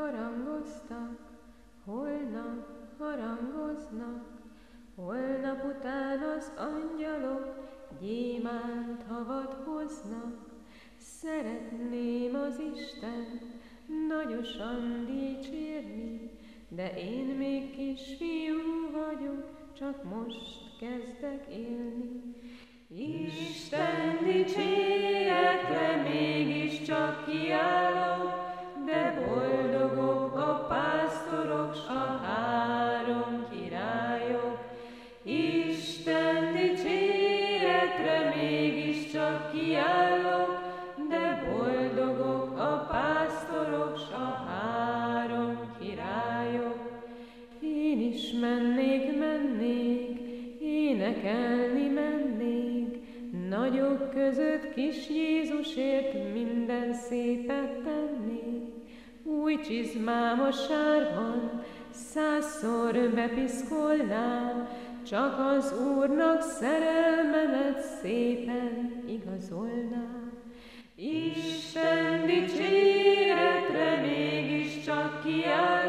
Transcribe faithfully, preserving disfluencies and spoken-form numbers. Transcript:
harangoztak, holnap harangoznak, holnap után az angyalok gyémánt havat hoznak. Szeretném az Istent nagyosan dicsérni, de én még kisfiú vagyok, csak most kezdek élni. Isten dicséretre mégiscsak kiállok, de boldogok a pásztorok, s a három királyok. Isten dicséretre mégiscsak kiállok, de boldogok a pásztorok, s a három királyok. Én is mennék, mennék, énekelni mennék, nagyok között kis Jézusért minden szépet tennék. Új csizmám a sárban, százszor bepiszkolnám, csak az Úrnak szerelmemet szépen igazolnám. Isten dicséretre mégiscsak kiáll,